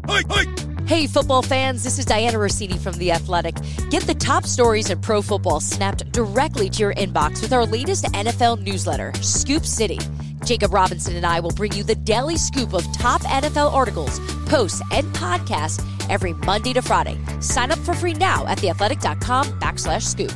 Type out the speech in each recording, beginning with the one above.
Hey, football fans, this is Diana Rossini from The Athletic. Get the top stories in pro football snapped directly to your inbox with our latest NFL newsletter, Scoop City. Jacob Robinson and I will bring you the daily scoop of top NFL articles, posts, and podcasts every Monday to Friday. Sign up for free now at theathletic.com/scoop.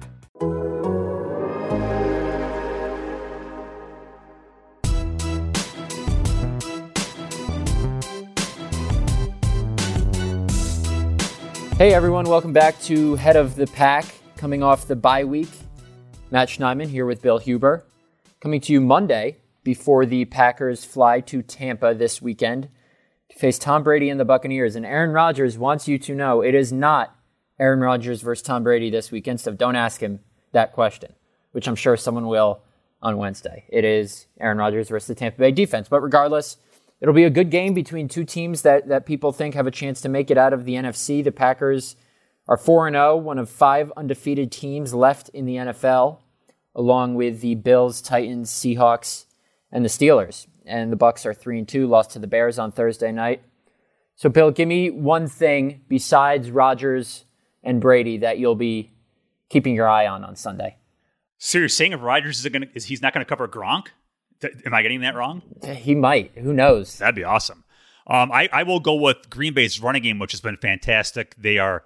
Hey everyone, welcome back to Head of the Pack, coming off the bye week. Matt Schneidman here with Bill Huber, coming to you Monday before the Packers fly to Tampa this weekend to face Tom Brady and the Buccaneers. And Aaron Rodgers wants you to know it is not Aaron Rodgers versus Tom Brady this weekend, so don't ask him that question, which I'm sure someone will on Wednesday. It is Aaron Rodgers versus the Tampa Bay defense. But regardless, it'll be a good game between two teams that people think have a chance to make it out of the NFC. The Packers are 4-0, one of 5 undefeated teams left in the NFL, along with the Bills, Titans, Seahawks, and the Steelers. And the Bucs are 3-2, lost to the Bears on Thursday night. So, Bill, give me one thing besides Rodgers and Brady that you'll be keeping your eye on Sunday. So you're saying if Rodgers he's not going to cover Gronk? Am I getting that wrong? He might. Who knows? That'd be awesome. I will go with Green Bay's running game, which has been fantastic. They are,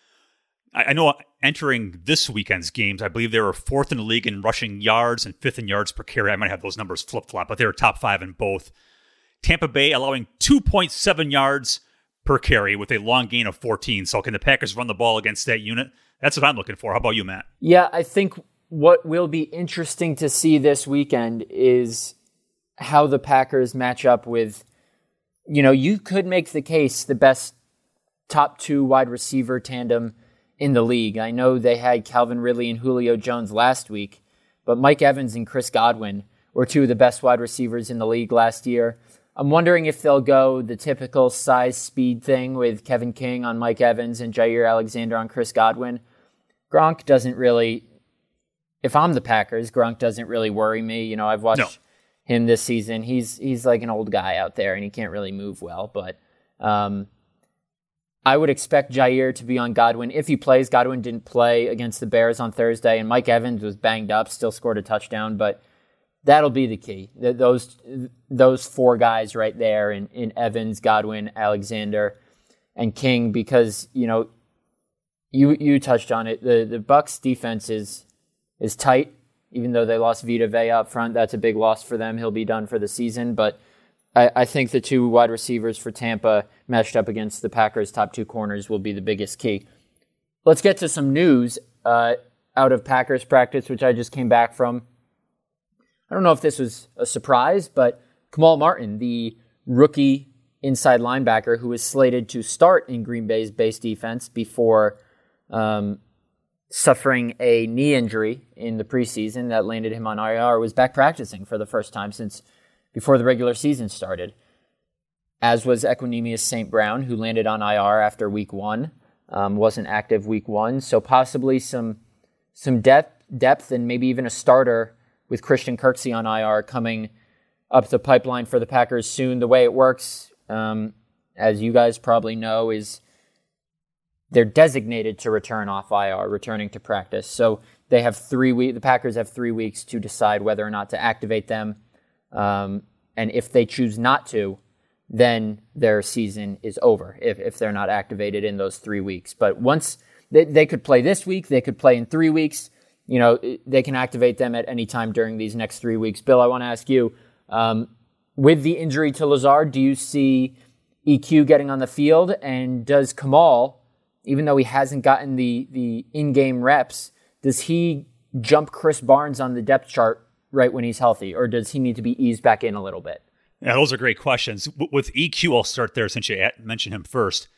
I know entering this weekend's games, I believe they were 4th in the league in rushing yards and 5th in yards per carry. I might have those numbers flip-flop, but they were top 5 in both. Tampa Bay allowing 2.7 yards per carry with a long gain of 14. So can the Packers run the ball against that unit? That's what I'm looking for. How about you, Matt? Yeah, I think what will be interesting to see this weekend is how the Packers match up with, you could make the case the best top 2 wide receiver tandem in the league. I know they had Calvin Ridley and Julio Jones last week, but Mike Evans and Chris Godwin were 2 of the best wide receivers in the league last year. I'm wondering if they'll go the typical size speed thing with Kevin King on Mike Evans and Jair Alexander on Chris Godwin. Gronk doesn't really, if I'm the Packers, Gronk doesn't really worry me. I've watched him this season. He's like an old guy out there, and he can't really move well. But I would expect Jair to be on Godwin. If he plays, Godwin didn't play against the Bears on Thursday, and Mike Evans was banged up, still scored a touchdown. But that'll be the key. Those 4 guys right there in Evans, Godwin, Alexander, and King, because, you touched on it. The Bucs defense is tight, even though they lost Vita Vea up front. That's a big loss for them. He'll be done for the season. But I think the 2 wide receivers for Tampa matched up against the Packers' top 2 corners will be the biggest key. Let's get to some news out of Packers practice, which I just came back from. I don't know if this was a surprise, but Kamal Martin, the rookie inside linebacker who was slated to start in Green Bay's base defense before suffering a knee injury in the preseason that landed him on IR, was back practicing for the first time since before the regular season started, as was Equanimeous St. Brown, who landed on IR after week 1, wasn't active week 1. So possibly some depth and maybe even a starter with Christian Kirksey on IR coming up the pipeline for the Packers soon. The way it works, as you guys probably know, is they're designated to return off IR, returning to practice. So they have 3 weeks. The Packers have 3 weeks to decide whether or not to activate them. And if they choose not to, then their season is over if they're not activated in those 3 weeks. But once they could play this week, they could play in 3 weeks. They can activate them at any time during these next 3 weeks. Bill, I want to ask you, with the injury to Lazard, do you see EQ getting on the field? And does Kamal, even though he hasn't gotten the in-game reps, does he jump Chris Barnes on the depth chart right when he's healthy, or does he need to be eased back in a little bit? Yeah, those are great questions. With EQ, I'll start there since you mentioned him first.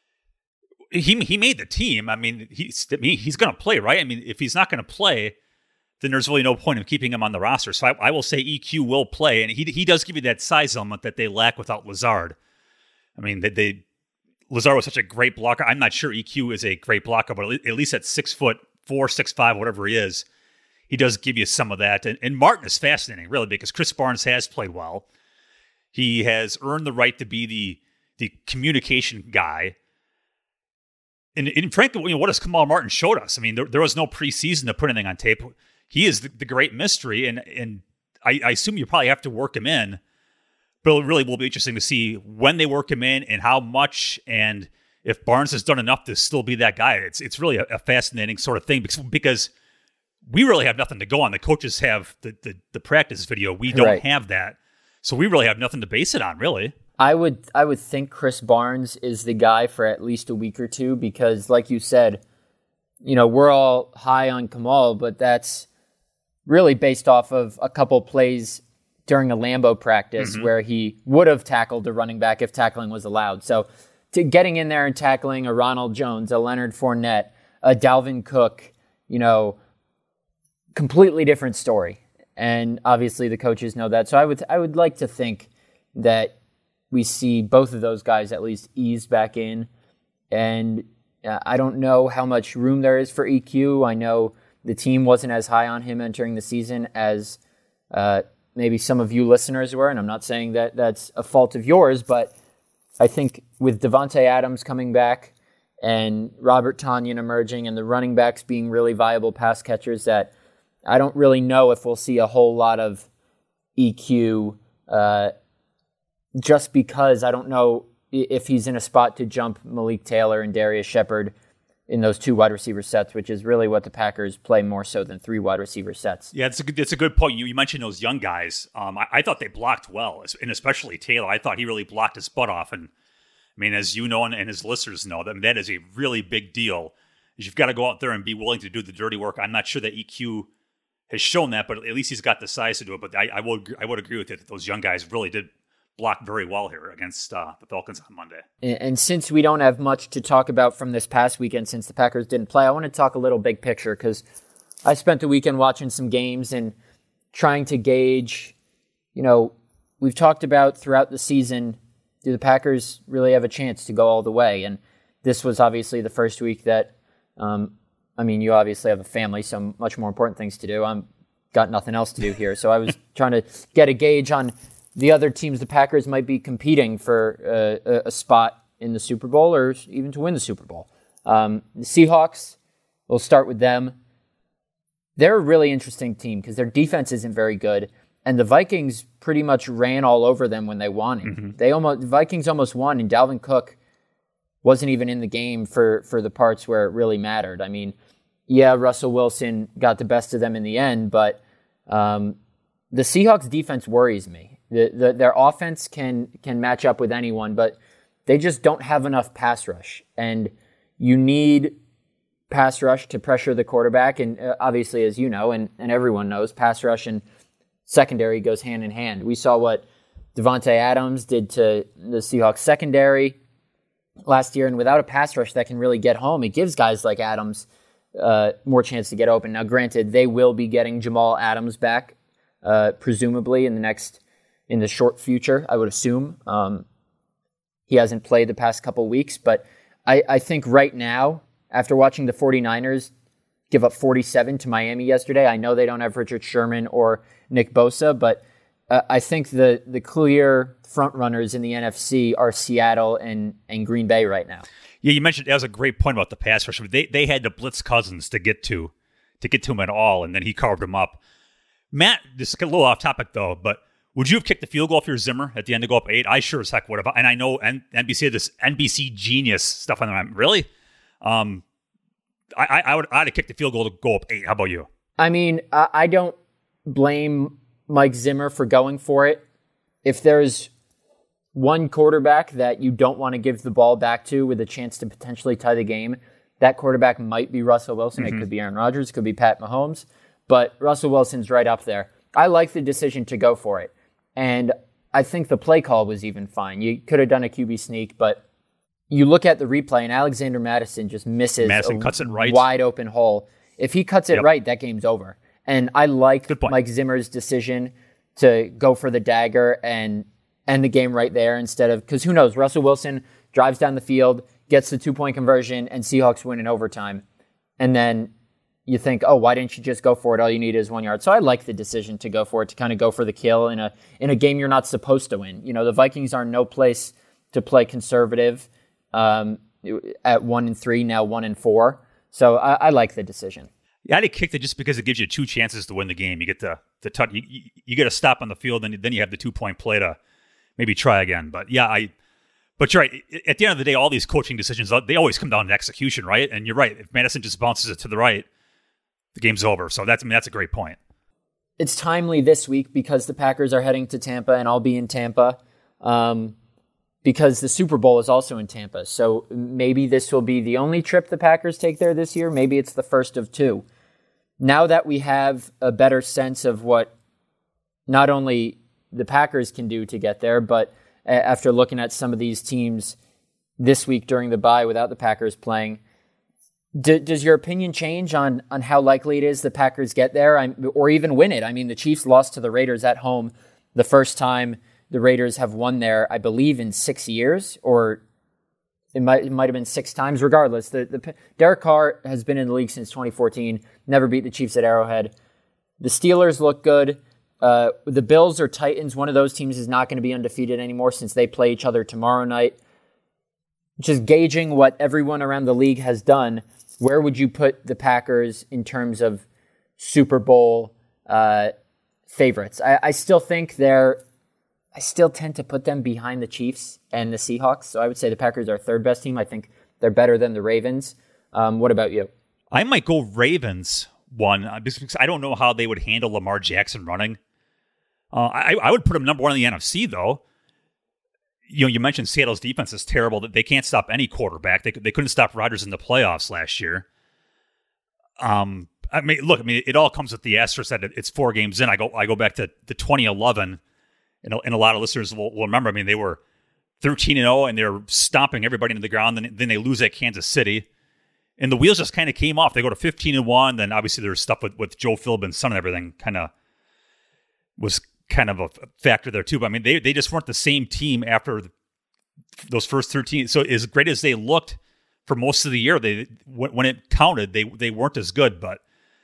He made the team. I mean, he's going to play, right? I mean, if he's not going to play, then there's really no point in keeping him on the roster. So I will say EQ will play, and he does give you that size element that they lack without Lazard. I mean, Lazard was such a great blocker. I'm not sure EQ is a great blocker, but at least at 6'4", 6'5", whatever he is, he does give you some of that. And Martin is fascinating, really, because Chris Barnes has played well. He has earned the right to be the communication guy. And frankly, what has Kamal Martin showed us? I mean, there was no preseason to put anything on tape. He is the great mystery, and I assume you probably have to work him in. But it really will be interesting to see when they work him in and how much, and if Barnes has done enough to still be that guy. It's really a fascinating sort of thing because we really have nothing to go on. The coaches have the practice video. We don't have that. So we really have nothing to base it on, really. I would think Chris Barnes is the guy for at least a week or two because, like you said, we're all high on Kamal, but that's really based off of a couple plays during a Lambeau practice where he would have tackled a running back if tackling was allowed. So to getting in there and tackling a Ronald Jones, a Leonard Fournette, a Dalvin Cook, completely different story. And obviously the coaches know that. So I would like to think that we see both of those guys at least ease back in. And I don't know how much room there is for EQ. I know the team wasn't as high on him entering the season as maybe some of you listeners were. And I'm not saying that that's a fault of yours, but I think with Davante Adams coming back and Robert Tonyan emerging and the running backs being really viable pass catchers, that I don't really know if we'll see a whole lot of EQ just because I don't know if he's in a spot to jump Malik Taylor and Darius Shepard in those 2 wide receiver sets, which is really what the Packers play more so than 3 wide receiver sets. Yeah, it's a good point. You mentioned those young guys. I thought they blocked well, and especially Taylor. I thought he really blocked his butt off. And I mean, as you know, and as listeners know, that is a really big deal. You've got to go out there and be willing to do the dirty work. I'm not sure that EQ has shown that, but at least he's got the size to do it. But I would agree with it that those young guys really did block very well here against the Falcons on Monday. And since we don't have much to talk about from this past weekend, since the Packers didn't play, I want to talk a little big picture because I spent the weekend watching some games and trying to gauge, we've talked about throughout the season, do the Packers really have a chance to go all the way? And this was obviously the first week that, you obviously have a family, so much more important things to do. I've got nothing else to do here. So I was trying to get a gauge on the other teams the Packers might be competing for a spot in the Super Bowl or even to win the Super Bowl. The Seahawks, we'll start with them. They're a really interesting team because their defense isn't very good, and the Vikings pretty much ran all over them when they won. The Vikings almost won, and Dalvin Cook wasn't even in the game for the parts where it really mattered. I mean, yeah, Russell Wilson got the best of them in the end, but the Seahawks defense worries me. Their offense can match up with anyone, but they just don't have enough pass rush. And you need pass rush to pressure the quarterback. And obviously, as you know, and everyone knows, pass rush and secondary goes hand in hand. We saw what Davante Adams did to the Seahawks secondary last year. And without a pass rush that can really get home, it gives guys like Adams more chance to get open. Now, granted, they will be getting Jamal Adams back, presumably in the short future, I would assume. He hasn't played the past couple weeks, but I think right now, after watching the 49ers give up 47 to Miami yesterday, I know they don't have Richard Sherman or Nick Bosa, but I think the clear front runners in the NFC are Seattle and Green Bay right now. Yeah, you mentioned that was a great point about the pass rush. They had to blitz Cousins to get to him at all, and then he carved him up. Matt, this is a little off topic though, but would you have kicked the field goal if you're Zimmer at the end to go up 8? I sure as heck would have. And I know NBC had this NBC Genius stuff on them. Really? I'd have kicked the field goal to go up 8. How about you? I mean, I don't blame Mike Zimmer for going for it. If there's one quarterback that you don't want to give the ball back to with a chance to potentially tie the game, that quarterback might be Russell Wilson. It could be Aaron Rodgers. It could be Pat Mahomes. But Russell Wilson's right up there. I like the decision to go for it. And I think the play call was even fine. You could have done a QB sneak, but you look at the replay and Alexander Mattison just misses cuts it right. Wide open hole. If he cuts it right, that game's over. And I like Mike Zimmer's decision to go for the dagger and end the game right there instead of, because who knows, Russell Wilson drives down the field, gets the 2-point conversion, and Seahawks win in overtime. And then you think, oh, why didn't you just go for it? All you need is 1 yard. So I like the decision to go for it, to kind of go for the kill in a game you're not supposed to win. You know, the Vikings are in no place to play conservative at 1-3, now 1-4. So I like the decision. Yeah, I'd have kicked it just because it gives you 2 chances to win the game. You get the touch, you get a stop on the field, and then you have the 2-point play to maybe try again. But yeah, but you're right. At the end of the day, all these coaching decisions, they always come down to execution, right? And you're right. If Madison just bounces it to the right, the game's over. So that's a great point. It's timely this week because the Packers are heading to Tampa, and I'll be in Tampa because the Super Bowl is also in Tampa. So maybe this will be the only trip the Packers take there this year. Maybe it's the first of 2. Now that we have a better sense of what not only the Packers can do to get there, but after looking at some of these teams this week during the bye without the Packers playing, does your opinion change on how likely it is the Packers get there or even win it? I mean, the Chiefs lost to the Raiders at home the first time the Raiders have won there, I believe, in 6 years, or it might have been 6 times. Regardless, the Derek Carr has been in the league since 2014, never beat the Chiefs at Arrowhead. The Steelers look good. The Bills or Titans, one of those teams is not going to be undefeated anymore since they play each other tomorrow night. Just gauging what everyone around the league has done, where would you put the Packers in terms of Super Bowl favorites? I still think I still tend to put them behind the Chiefs and the Seahawks. So I would say the Packers are 3rd best team. I think they're better than the Ravens. What about you? I might go Ravens 1 because I don't know how they would handle Lamar Jackson running. I would put them number 1 in the NFC, though. You mentioned Seattle's defense is terrible. That they can't stop any quarterback. They couldn't stop Rodgers in the playoffs last year. It all comes with the asterisk that it's 4 games in. I go back to the 2011, and a lot of listeners will remember. I mean, they were 13-0, and they're stomping everybody into the ground. Then they lose at Kansas City, and the wheels just kind of came off. They go to 15-1. Then obviously there's stuff with Joe Philbin's son and everything. Was kind of a factor there too. But I mean, they just weren't the same team after those first 13. So as great as they looked for most of the year, when it counted, they weren't as good. But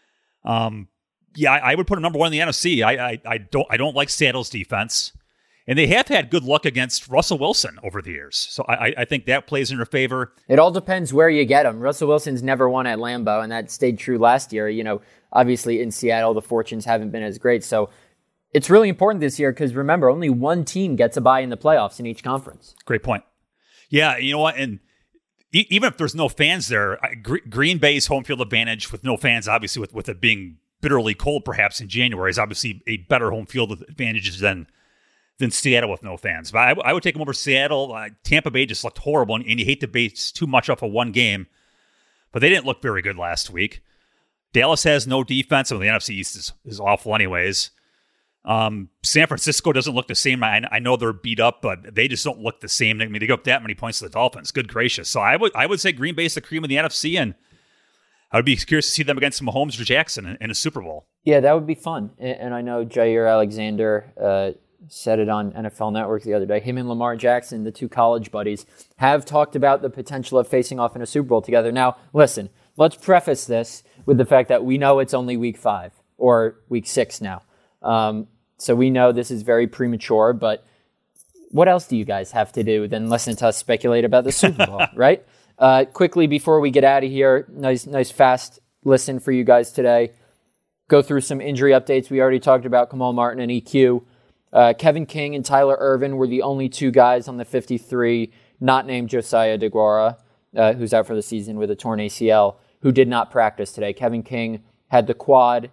I would put them number 1 in the NFC. I don't like Seattle's defense, and they have had good luck against Russell Wilson over the years. So I think that plays in their favor. It all depends where you get him. Russell Wilson's never won at Lambeau, and that stayed true last year. Obviously in Seattle, the fortunes haven't been as great. So it's really important this year because, remember, only 1 team gets a bye in the playoffs in each conference. Great point. Yeah, you know what? And even if there's no fans there, Green Bay's home field advantage with no fans, obviously with it being bitterly cold perhaps in January, is obviously a better home field advantage than Seattle with no fans. But I would take them over Seattle. Tampa Bay just looked horrible, and you hate to base too much off of 1 game, but they didn't look very good last week. Dallas has no defense, and the NFC East is awful anyways. San Francisco doesn't look the same. I know they're beat up, but they just don't look the same. I mean, they go up that many points to the Dolphins. Good gracious. So I would say Green Bay's the cream of the NFC, and I would be curious to see them against Mahomes or Jackson in a Super Bowl. Yeah, that would be fun. And I know Jair Alexander said it on NFL Network the other day. Him and Lamar Jackson, the 2 college buddies, have talked about the potential of facing off in a Super Bowl together. Now, listen, let's preface this with the fact that we know it's only week 5 or week 6 now. So we know this is very premature, but what else do you guys have to do than listen to us speculate about the Super Bowl, right? Quickly, before we get out of here, nice fast listen for you guys today. Go through some injury updates. We already talked about Kamal Martin and EQ. Kevin King and Tyler Ervin were the only 2 guys on the 53, not named Josiah DeGuara, who's out for the season with a torn ACL, who did not practice today. Kevin King had the quad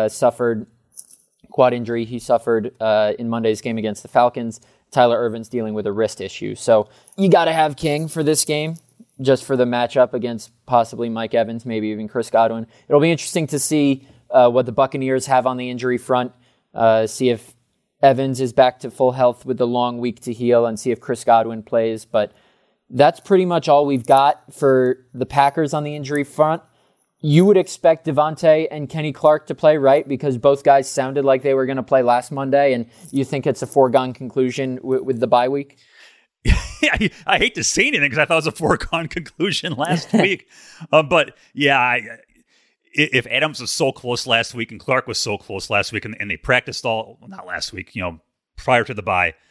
injury he suffered in Monday's game against the Falcons. Tyler Ervin's dealing with a wrist issue. So you got to have King for this game, just for the matchup against possibly Mike Evans, maybe even Chris Godwin. It'll be interesting to see what the Buccaneers have on the injury front, see if Evans is back to full health with the long week to heal, and see if Chris Godwin plays. But that's pretty much all we've got for the Packers on the injury front. You would expect Devontae and Kenny Clark to play, right? Because both guys sounded like they were going to play last Monday, and you think it's a foregone conclusion with the bye week? I hate to say anything because I thought it was a foregone conclusion last week. But yeah, if Adams was so close last week and Clark was so close last week, and they practiced not last week, prior to the bye,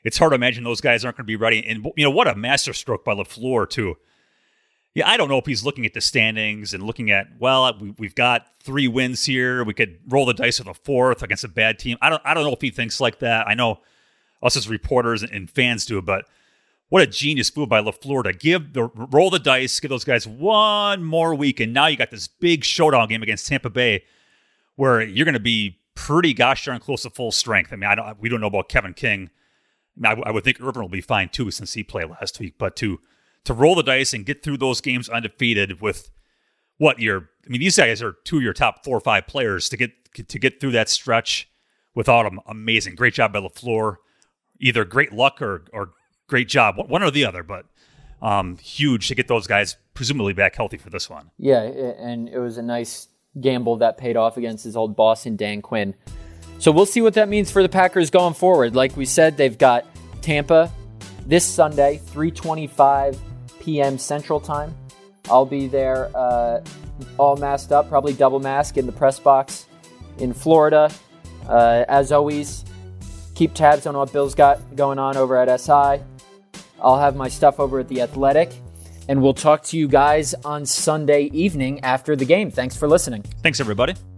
it's hard to imagine those guys aren't going to be ready. And, what a masterstroke by LaFleur, too. Yeah, I don't know if he's looking at the standings and looking at, we've got 3 wins here. We could roll the dice with a 4th against a bad team. I don't know if he thinks like that. I know us as reporters and fans do, but what a genius move by LaFleur to roll the dice, give those guys one more week, and now you got this big showdown game against Tampa Bay where you're going to be pretty gosh darn close to full strength. I mean, we don't know about Kevin King. I would think Irvin will be fine too since he played last week, but to roll the dice and get through those games undefeated with these guys are 2 of your top 4 or 5 players to get through that stretch without them. Amazing. Great job by LaFleur. Either great luck or great job, one or the other, but huge to get those guys presumably back healthy for this one. Yeah, and it was a nice gamble that paid off against his old boss in Dan Quinn. So we'll see what that means for the Packers going forward. Like we said, they've got Tampa this Sunday, 3:25 p.m. Central Time. I'll be there all masked up, probably double mask in the press box in Florida. As always, keep tabs on what Bill's got going on over at SI. I'll have my stuff over at The Athletic, and we'll talk to you guys on Sunday evening after the game. Thanks for listening. Thanks, everybody.